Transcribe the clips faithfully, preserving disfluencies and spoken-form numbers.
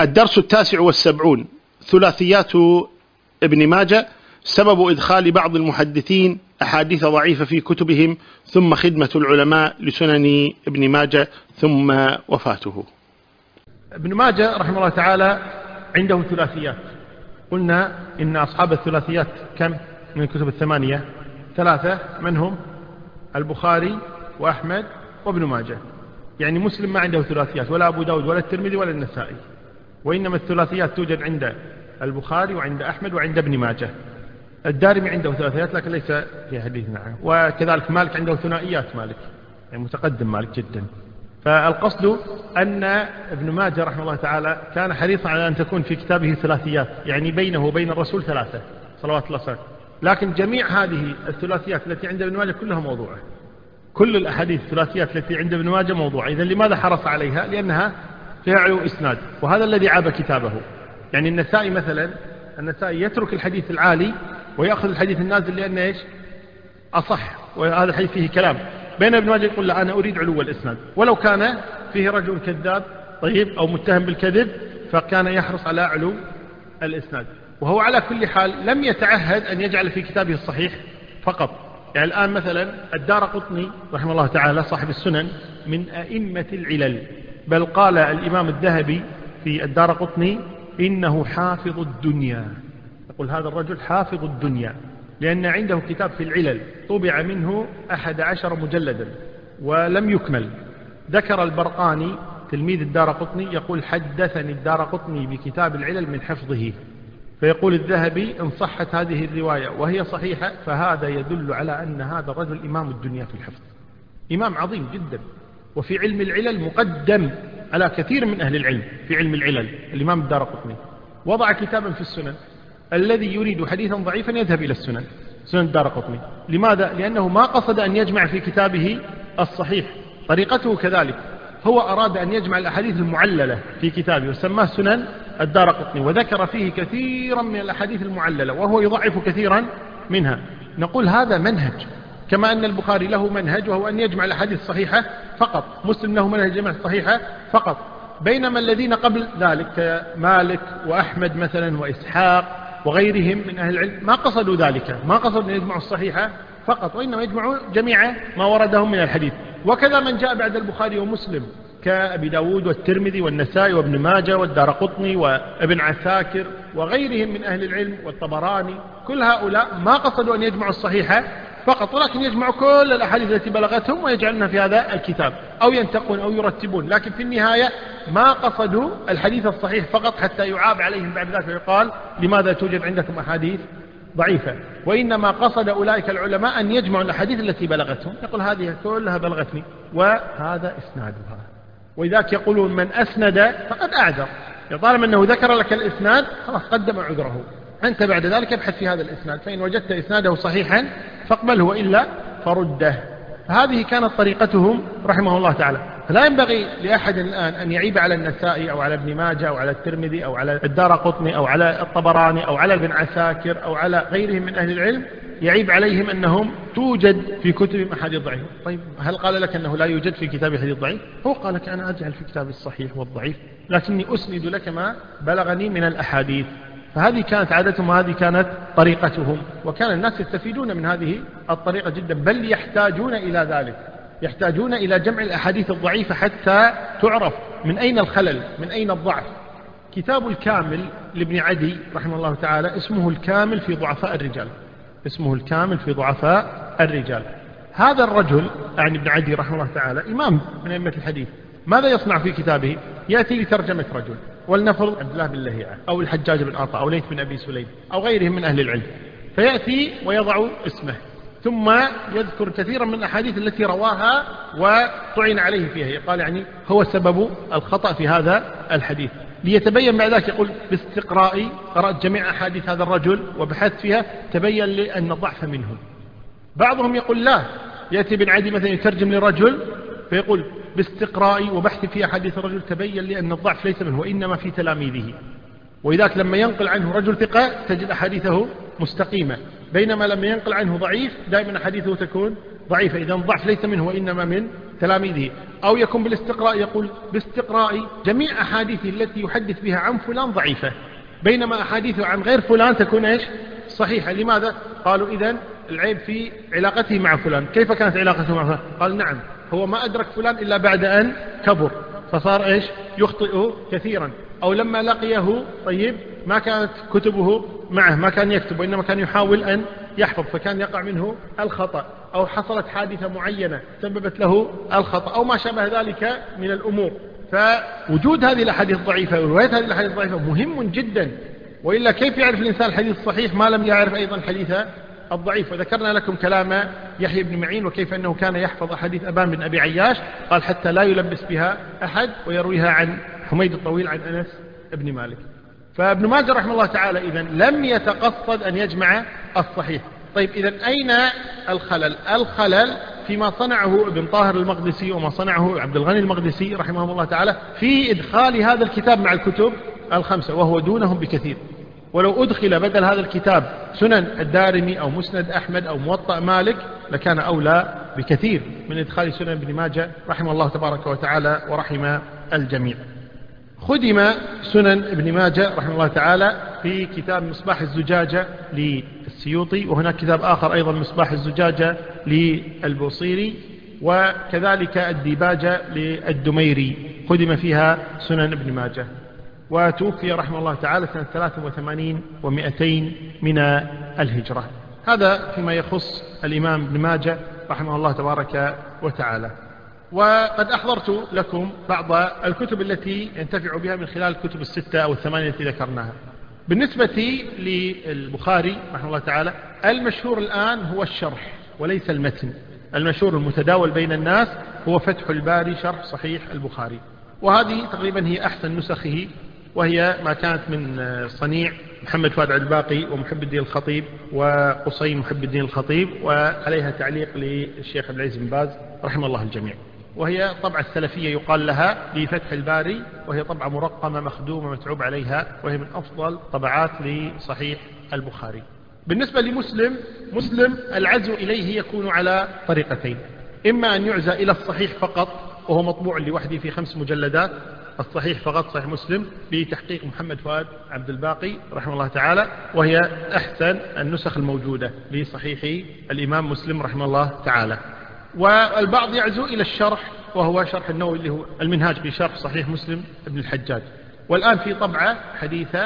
الدرس التاسع والسبعون: ثلاثيات ابن ماجه، سبب إدخال بعض المحدثين أحاديث ضعيفة في كتبهم، ثم خدمة العلماء لسنن ابن ماجه، ثم وفاته. ابن ماجه رحمه الله تعالى عنده ثلاثيات. قلنا إن أصحاب الثلاثيات كم من الكتب الثمانية؟ ثلاثة، من هم؟ البخاري وأحمد وابن ماجه. يعني مسلم ما عنده ثلاثيات، ولا أبو داود ولا الترمذي ولا النسائي، وإنما الثلاثيات توجد عند البخاري وعند أحمد وعند ابن ماجه. الدارمي عنده ثلاثيات لكن ليس في حديثنا عنه، وكذلك مالك عنده ثنائيات، مالك يعني متقدم مالك جدا. فالقصد أن ابن ماجه رحمه الله تعالى كان حريصا على أن تكون في كتابه ثلاثيات، يعني بينه وبين الرسول ثلاثة صلوات الله وسلامه. لكن جميع هذه الثلاثيات التي عند ابن ماجه كلها موضوعة، كل الأحاديث الثلاثيات التي عند ابن ماجه موضوعة. إذن لماذا حرص عليها؟ لأنها فيها علو إسناد، وهذا الذي عاب كتابه. يعني النسائي مثلا، النسائي يترك الحديث العالي ويأخذ الحديث النازل لأنه إيش؟ أصح، وهذا الحديث فيه كلام. بين ابن ماجه يقول لا، أنا أريد علو الإسناد، ولو كان فيه رجل كذاب طيب أو متهم بالكذب فكان يحرص على علو الإسناد. وهو على كل حال لم يتعهد أن يجعل في كتابه الصحيح فقط. يعني الآن مثلا الدارقطني رحمه الله تعالى صاحب السنن من أئمة العلل، بل قال الإمام الذهبي في الدارقطني إنه حافظ الدنيا. يقول هذا الرجل حافظ الدنيا، لأن عنده كتاب في العلل طبع منه أحد عشر مجلدا ولم يكمل. ذكر البرقاني تلميذ الدارقطني يقول حدثني الدارقطني بكتاب العلل من حفظه. فيقول الذهبي إن صحت هذه الرواية وهي صحيحة فهذا يدل على أن هذا الرجل إمام الدنيا في الحفظ، إمام عظيم جدا، وفي علم العلل مقدم على كثير من أهل العلم في علم العلل. الإمام الدارقطني وضع كتابا في السنن، الذي يريد حديثا ضعيفا يذهب إلى السنن، سنن الدارقطني. لماذا؟ لأنه ما قصد أن يجمع في كتابه الصحيح، طريقته كذلك، هو أراد أن يجمع الأحاديث المعللة في كتابه وسماه سنن الدارقطني، وذكر فيه كثيرا من الأحاديث المعللة وهو يضعف كثيرا منها. نقول هذا منهج، كما أن البخاري له منهج وهو أن يجمع الأحاديث الصحيحة فقط، مسلم له منهج جمع الصحيحة فقط. بينما الذين قبل ذلك كمالك وأحمد مثلا وإسحاق وغيرهم من أهل العلم ما قصدوا ذلك، ما قصدوا أن يجمعوا الصحيحة فقط، وإنما يجمعوا جميع ما وردهم من الحديث. وكذا من جاء بعد البخاري ومسلم كأبي داود والترمذي والنسائي وابن ماجه والدارقطني وابن عساكر وغيرهم من أهل العلم والطبراني، كل هؤلاء ما قصدوا أن يجمعوا الصحيحة فقط، ولكن يجمعوا كل الأحاديث التي بلغتهم ويجعلونها في هذا الكتاب، أو ينتقون أو يرتبون، لكن في النهاية ما قصدوا الحديث الصحيح فقط حتى يعاب عليهم بعد ذلك ويقال لماذا توجد عندكم أحاديث ضعيفة. وإنما قصد أولئك العلماء أن يجمعوا الأحاديث التي بلغتهم، يقول هذه كلها بلغتني وهذا إسنادها. وإذاك يقولون من أسند فقد أعذر، طالما أنه ذكر لك الإسناد خلاص قدم عذره، أنت بعد ذلك ابحث في هذا الإسناد، فإن وجدت إسناده صحيحا فاقبله وإلا فرده. هذه كانت طريقتهم رحمه الله تعالى. فلا ينبغي لأحد الآن أن يعيب على النسائي أو على ابن ماجه أو على الترمذي أو على الدارقطني أو على الطبراني أو على ابن عساكر أو على غيرهم من أهل العلم، يعيب عليهم أنهم توجد في كتب أحاديث ضعيف. طيب هل قال لك أنه لا يوجد في كتاب حديث ضعيف؟ هو قال لك أنا أجعل في كتاب الصحيح والضعيف، لكني أسند لك ما بلغني من الأحاديث. فهذه كانت عادتهم وهذه كانت طريقتهم، وكان الناس يستفيدون من هذه الطريقة جدا، بل يحتاجون إلى ذلك، يحتاجون إلى جمع الأحاديث الضعيفة حتى تعرف من أين الخلل، من أين الضعف. كتاب الكامل لابن عدي رحمه الله تعالى اسمه الكامل في ضعفاء الرجال، اسمه الكامل في ضعفاء الرجال. هذا الرجل يعني ابن عدي رحمه الله تعالى إمام من أئمة الحديث، ماذا يصنع في كتابه؟ يأتي لترجمة رجل، ولنفرض عبد الله بن لهيعة أو الحجاج بن أرطى أو ليث بن أبي سليم أو غيرهم من أهل العلم، فيأتي ويضع اسمه، ثم يذكر كثيرا من الأحاديث التي رواها وطعن عليه فيها، يقال يعني هو سبب الخطأ في هذا الحديث، ليتبين بعد ذلك يقول باستقرائي قرأت جميع أحاديث هذا الرجل وبحثت فيها تبين لي أن الضعف منهم. بعضهم يقول لا، يأتي بن عدي مثلا يترجم لرجل فيقول باستقرائي وبحث في أحاديث الرجل تبين لي أن الضعف ليس منه وإنما في تلاميذه، وإذاك لما ينقل عنه رجل ثقة تجد أحاديثه مستقيمة، بينما لما ينقل عنه ضعيف دائما أحاديثه تكون ضعيفة، إذا الضعف ليس منه وإنما من تلاميذه. أو يكون بالاستقراء، يقول باستقراء جميع أحاديثه التي يحدث بها عن فلان ضعيفة، بينما أحاديثه عن غير فلان تكون إيش؟ صحيحة. لماذا؟ قالوا إذن العيب في علاقته مع فلان. كيف كانت علاقته مع فلان؟ قال نعم، هو ما أدرك فلان إلا بعد أن كبر، فصار إيش؟ يخطئ كثيرا. أو لما لقيه طيب ما كانت كتبه معه، ما كان يكتب وإنما كان يحاول أن يحفظ، فكان يقع منه الخطأ. أو حصلت حادثة معينة سببت له الخطأ، أو ما شابه ذلك من الأمور. فوجود هذه الأحاديث الضعيفة ورواية هذه الأحاديث الضعيفة مهم جدا، وإلا كيف يعرف الإنسان الحديث الصحيح ما لم يعرف أيضا الحديث الضعيف؟ وذكرنا لكم كلام يحيى بن معين وكيف أنه كان يحفظ أحاديث أبان بن أبي عياش، قال حتى لا يلبس بها أحد، ويرويها عن حميد الطويل عن أنس بن مالك. فابن ماجه رحمه الله تعالى إذن لم يتقصد أن يجمع الصحيح. طيب إذن أين الخلل؟ الخلل فيما صنعه ابن طاهر المقدسي وما صنعه عبد الغني المقدسي رحمه الله تعالى في إدخال هذا الكتاب مع الكتب الخمسة، وهو دونهم بكثير. ولو أدخل بدل هذا الكتاب سنن الدارمي أو مسند أحمد أو موطأ مالك لكان أولى بكثير من إدخال سنن ابن ماجه رحمه الله تبارك وتعالى ورحم الجميع. خدم سنن ابن ماجه رحمه الله تعالى في كتاب مصباح الزجاجة للسيوطي، وهناك كتاب آخر أيضا مصباح الزجاجة للبوصيري، وكذلك الديباجة للدميري خدم فيها سنن ابن ماجه. وتوفي رحمه الله تعالى سنة ثلاثة وثمانين ومئتين من الهجرة. هذا فيما يخص الإمام ابن ماجه رحمه الله تبارك وتعالى. وقد أحضرت لكم بعض الكتب التي ينتفع بها من خلال الكتب الستة أو الثمانية التي ذكرناها. بالنسبة للبخاري رحمه الله تعالى المشهور الآن هو الشرح وليس المتن. المشهور المتداول بين الناس هو فتح الباري شرح صحيح البخاري، وهذه تقريبا هي أحسن نسخه، وهي ما كانت من صنيع محمد فؤاد الباقي ومحب الدين الخطيب وقصي محب الدين الخطيب، وعليها تعليق للشيخ عبد العزيز بن باز رحمه الله الجميع. وهي طبعة السلفية يقال لها لفتح الباري، وهي طبعة مرقمة مخدومة متعوب عليها، وهي من أفضل طبعات لصحيح البخاري. بالنسبة لمسلم، مسلم العزو إليه يكون على طريقتين: إما أن يعزى إلى الصحيح فقط وهو مطبوع لوحده في خمس مجلدات، الصحيح فقط صحيح مسلم بتحقيق محمد فؤاد عبد الباقي رحمه الله تعالى، وهي أحسن النسخ الموجودة لصحيح الإمام مسلم رحمه الله تعالى. والبعض يعزو إلى الشرح وهو شرح النووي اللي هو المنهاج بشرح صحيح مسلم ابن الحجاج، والآن في طبعة حديثة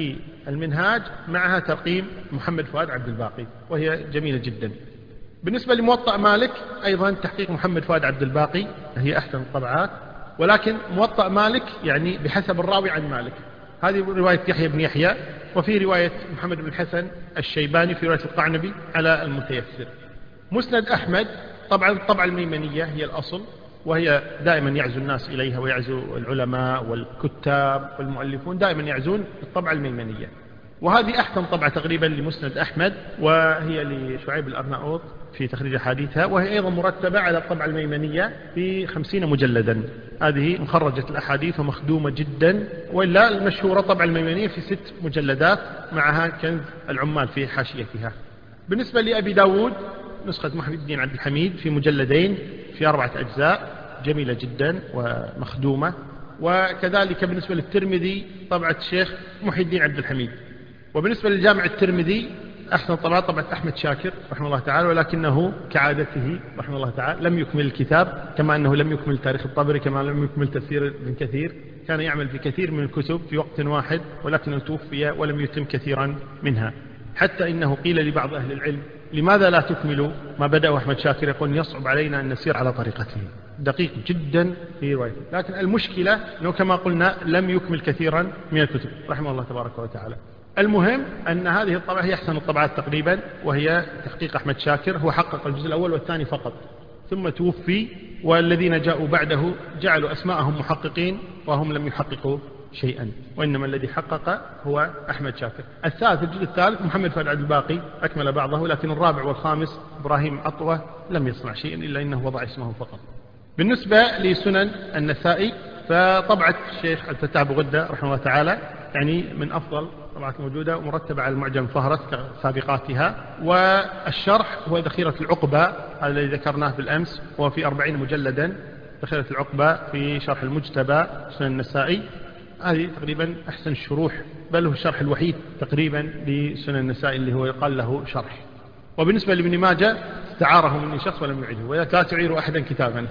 للمنهاج معها ترقيم محمد فؤاد عبد الباقي وهي جميلة جدا. بالنسبة لموطأ مالك أيضا تحقيق محمد فؤاد عبد الباقي هي أحسن الطبعات، ولكن موطأ مالك يعني بحسب الراوي عن مالك، هذه رواية يحيى بن يحيى، وفي رواية محمد بن الحسن الشيباني في رواية القعنبي على المتيسر. مسند أحمد طبعا الطبعة الميمنية هي الأصل، وهي دائما يعزو الناس إليها، ويعزو العلماء والكتاب والمؤلفون دائما يعزون الطبعة الميمنية، وهذه أحسن طبعة تقريبا لمسند أحمد، وهي لشعيب الأرناؤوط في تخريج حديثها، وهي أيضا مرتبة على الطبعة الميمنية في خمسين مجلدا. هذه مخرجة الأحاديث ومخدومة جدا، وإلا المشهورة طبعة الميمنية في ست مجلدات معها كنز العمال في حاشيتها. بالنسبة لأبي داود نسخة محمد الدين عبد الحميد في مجلدين في أربعة أجزاء جميلة جدا ومخدومة. وكذلك بالنسبة للترمذي طبعة الشيخ محي الدين عبد الحميد. وبالنسبة للجامع الترمذي أحسن طبعة طبعة أحمد شاكر رحمه الله تعالى، ولكنه كعادته رحمه الله تعالى لم يكمل الكتاب، كما أنه لم يكمل تاريخ الطبري، كما لم يكمل تفسير ابن كثير. كان يعمل في كثير من الكتب في وقت واحد، ولكنه توفي ولم يتم كثيرا منها، حتى إنه قيل لبعض أهل العلم لماذا لا تكملوا ما بدأ أحمد شاكر؟ يقول يصعب علينا أن نسير على طريقته. دقيق جدا في روايته، لكن المشكلة أنه كما قلنا لم يكمل كثيرا من الكتب رحمه الله تبارك وتعالى. المهم أن هذه الطبعة هي أحسن الطبعات تقريبا، وهي تحقيق أحمد شاكر، هو حقق الجزء الأول والثاني فقط ثم توفي، والذين جاءوا بعده جعلوا أسماءهم محققين وهم لم يحققوا شيئا، وإنما الذي حقق هو أحمد شاكر. الثالث الجزء الثالث محمد فؤاد عبد الباقي أكمل بعضه، لكن الرابع والخامس إبراهيم عطوة لم يصنع شيئا إلا إنه وضع اسمه فقط. بالنسبة لسنن النسائي فطبعة الشيخ عبد الفتاح أبو غدة رحمه الله تعالى يعني من أفضل طبعات موجودة ومرتبة على المعجم فهرس كسابقاتها. والشرح هو ذخيرة العقبة الذي ذكرناه بالأمس، وهو في أربعين مجلدا، ذخيرة العقبة في شرح المجتبى سنن النسائي، هذه تقريبا أحسن الشروح، بل هو الشرح الوحيد تقريبا لسنن النسائي اللي هو يقال له شرح. وبالنسبة لابن ماجه استعاره مني شخص ولم يعده، ولا تعير أحدا كتابا.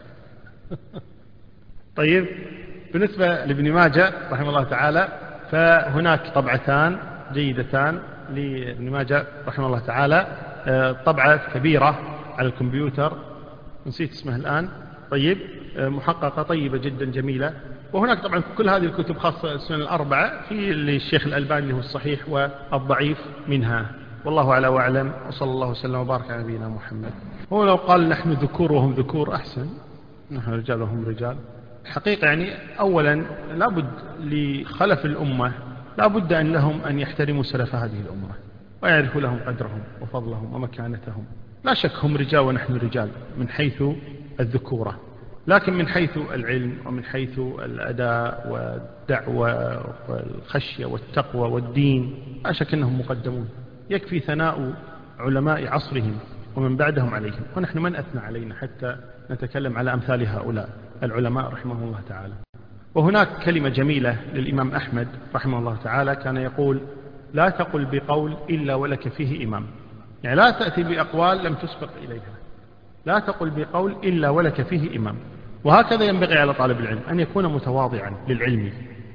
طيب، بالنسبة لابن ماجه رحمه الله تعالى فهناك طبعتان جيدتان لابن ماجه رحمه الله تعالى، طبعة كبيرة على الكمبيوتر نسيت اسمها الآن، طيب، محققة طيبة جدا جميلة. وهناك طبعا كل هذه الكتب خاصة السنن الأربعة في الشيخ الألباني هو الصحيح والضعيف منها، والله أعلى وأعلم، وصلى الله وسلم وبارك على نبينا محمد. هو لو قال نحن ذكور وهم ذكور أحسن، نحن رجال وهم رجال. حقيقة يعني أولا لابد لخلف الأمة لابد أن لهم أن يحترموا سلف هذه الأمة ويعرفوا لهم قدرهم وفضلهم ومكانتهم. لا شك هم رجال ونحن رجال من حيث الذكورة، لكن من حيث العلم ومن حيث الأداء والدعوة والخشية والتقوى والدين لا شك أنهم مقدمون. يكفي ثناء علماء عصرهم ومن بعدهم عليهم، ونحن من أثنى علينا حتى نتكلم على أمثال هؤلاء العلماء رحمه الله تعالى. وهناك كلمة جميلة للإمام أحمد رحمه الله تعالى، كان يقول لا تقل بقول إلا ولك فيه إمام، يعني لا تأتي بأقوال لم تسبق إليها، لا تقل بقول إلا ولك فيه إمام. وهكذا ينبغي على طالب العلم أن يكون متواضعا للعلم،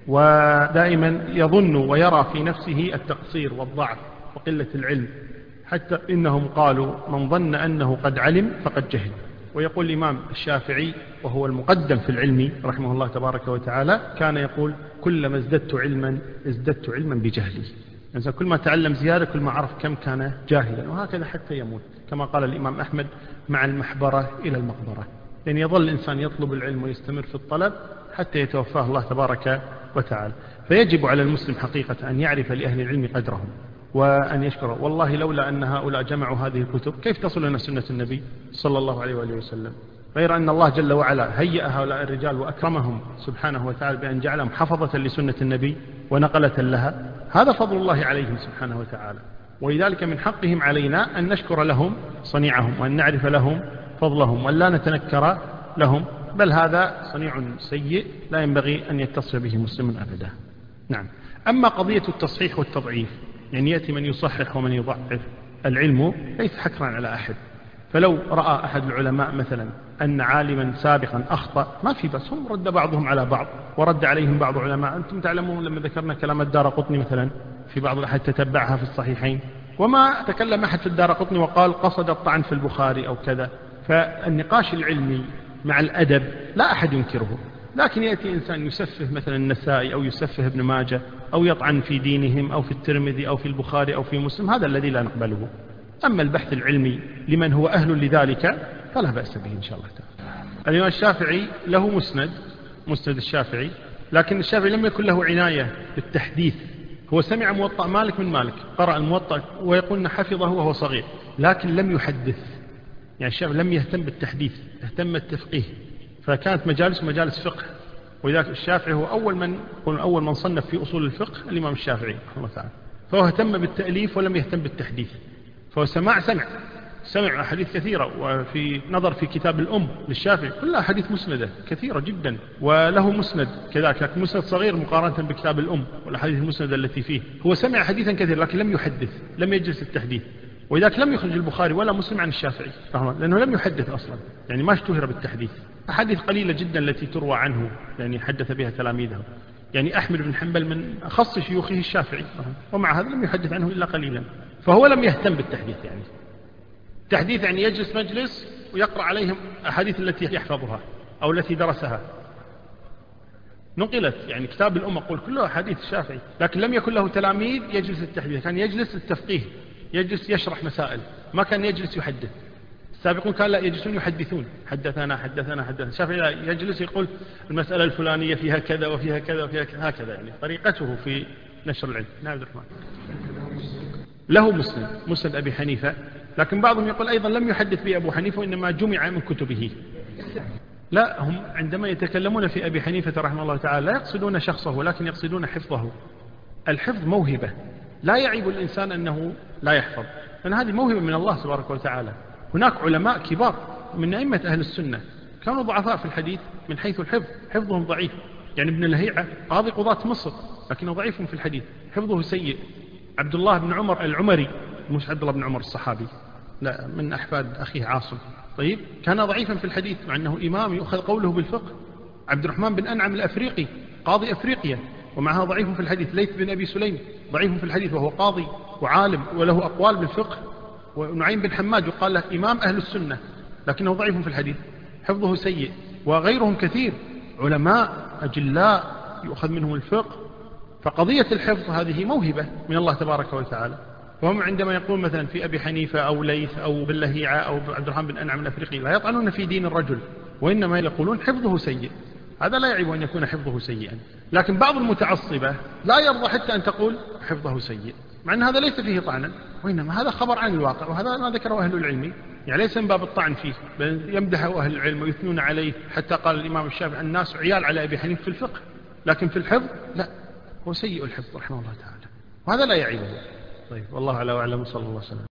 ودائما يظن ويرى في نفسه التقصير والضعف وقلة العلم، حتى إنهم قالوا من ظن أنه قد علم فقد جهل. ويقول الإمام الشافعي وهو المقدم في العلم رحمه الله تبارك وتعالى، كان يقول كلما ازددت علما ازددت علما بجهلي، يعني كل ما تعلم زيادة كل ما عرف كم كان جاهلا، وهكذا حتى يموت كما قال الإمام أحمد مع المحبرة إلى المقبرة، لأن يعني يظل الإنسان يطلب العلم ويستمر في الطلب حتى يتوفاه الله تبارك وتعالى. فيجب على المسلم حقيقة أن يعرف لأهل العلم قدرهم وأن يشكره. والله لولا أن هؤلاء جمعوا هذه الكتب كيف تصل لنا سنة النبي صلى الله عليه وآله وسلم، غير أن الله جل وعلا هيأ هؤلاء الرجال وأكرمهم سبحانه وتعالى بأن جعلهم حفظة لسنة النبي ونقلة لها، هذا فضل الله عليهم سبحانه وتعالى. ولذلك من حقهم علينا أن نشكر لهم صنيعهم وأن نعرف لهم فضلهم وأن لا نتنكر لهم، بل هذا صنيع سيء لا ينبغي أن يتصل به مسلم أبدا. نعم. أما قضية التصحيح والتضعيف، يعني يأتي من يصحح ومن يضعف، العلم ليس حكرا على أحد، فلو رأى أحد العلماء مثلا أن عالما سابقا أخطأ ما في بس، هم رد بعضهم على بعض ورد عليهم بعض علماء. أنتم تعلمون لما ذكرنا كلام الدارقطني مثلا في بعض الأحد تتبعها في الصحيحين، وما تكلم أحد في الدارقطني وقال قصد الطعن في البخاري أو كذا. فالنقاش العلمي مع الأدب لا أحد ينكره، لكن يأتي إنسان يسفه مثلا النسائي أو يسفه ابن ماجه أو يطعن في دينهم أو في الترمذي أو في البخاري أو في مسلم، هذا الذي لا نقبله. أما البحث العلمي لمن هو أهل لذلك فلا بأس به إن شاء الله تعالى. الإمام الشافعي له مسند، مسند الشافعي، لكن الشافعي لم يكن له عناية بالتحديث. هو سمع موطأ مالك من مالك، قرأ الموطأ ويقولنا حفظه وهو صغير، لكن لم يحدث، يعني الشافعي لم يهتم بالتحديث، اهتم بالتفقيه، فكانت مجالس مجالس فقه. ولذلك الشافعي هو أول من أول من صنف في أصول الفقه الإمام الشافعي رحمه الله تعالى، فهو اهتم بالتأليف ولم يهتم بالتحديث. فهو سماع سمع سمع أحاديث كثيرة، وفي نظر في كتاب الأم للشافعي كلها أحاديث مسندة كثيرة جدا، وله مسند كذلك، لكن مسند صغير مقارنة بكتاب الأم والأحاديث المسندة التي فيه. هو سمع حديثا كثير لكن لم يحدث، لم يجلس التحديث. ولذلك لم يخرج البخاري ولا مسلم عن الشافعي لأنه لم يحدث أصلا، يعني ما اشتهر بالتحديث. أحاديث قليلة جدا التي تروى عنه يعني حدث بها تلاميذه، يعني أحمد بن حنبل من أخص شيوخه الشافعي، ومع هذا لم يحدث عنه إلا قليلا. فهو لم يهتم بالتحديث، يعني تحديث يعني يجلس مجلس ويقرأ عليهم أحاديث التي يحفظها أو التي درسها، نقلت يعني كتاب الأم أقول كله أحاديث الشافعي، لكن لم يكن له تلاميذ يجلس التحديث، كان يجلس التفقيه، يجلس يشرح مسائل، ما كان يجلس يحدث. السابقون كان لا يجلسون يحدثون، حدثنا حدثنا حدثنا. الشافعي لا يجلس يقول المسألة الفلانية فيها كذا وفيها كذا وفيها كذا، هكذا يعني طريقته في نشر العلم. نعم عبد الرحمن. له مسند، مسند أبي حنيفة، لكن بعضهم يقول أيضا لم يحدث به أبو حنيفة وإنما جمع من كتبه. لا، هم عندما يتكلمون في أبي حنيفة رحمه الله تعالى لا يقصدون شخصه، لكن يقصدون حفظه. الحفظ موهبة، لا يعيب الإنسان أنه لا يحفظ، لأن هذه موهبة من الله تبارك وتعالى. هناك علماء كبار من أئمة أهل السنة كانوا ضعفاء في الحديث من حيث الحفظ، حفظهم ضعيف. يعني ابن لهيعة قاضي قضاة مصر لكنه ضعيف في الحديث، حفظه سيء. عبد الله بن عمر العمري، مش عبد الله بن عمر الصحابي، لا، من أحفاد أخيه عاصم، طيب، كان ضعيفا في الحديث مع أنه إمام يؤخذ قوله بالفقه. عبد الرحمن بن أنعم الأفريقي قاضي أفريقيا ومعها ضعيف في الحديث. ليث بن أبي سليم ضعيف في الحديث وهو قاضي وعالم وله أقوال بالفقه. ونعيم بن حماد يقال له إمام أهل السنة لكنه ضعيف في الحديث، حفظه سيء. وغيرهم كثير علماء أجلاء يؤخذ منهم الفقه. فقضية الحفظ هذه موهبة من الله تبارك وتعالى. وهم عندما يقول مثلا في أبي حنيفة أو ليث أو بن لهيعة أو عبد الرحمن بن أنعم الأفريقي لا يطعنون في دين الرجل، وإنما يقولون حفظه سيء. هذا لا يعيب أن يكون حفظه سيئا. لكن بعض المتعصبة لا يرضى حتى أن تقول حفظه سيء، مع أن هذا ليس فيه طعنا، وإنما هذا خبر عن الواقع، وهذا ما ذكره أهل العلم. يعني ليس من باب الطعن فيه، بل يمدحه أهل العلم ويثنون عليه. حتى قال الإمام الشافعي الناس عيال على أبي حنيفة في الفقه، لكن في الحفظ لا، هو سيء الحفظ رحمه الله تعالى، وهذا لا يعيبه. طيب، والله أعلم وأعلم، صلى الله عليه وسلم.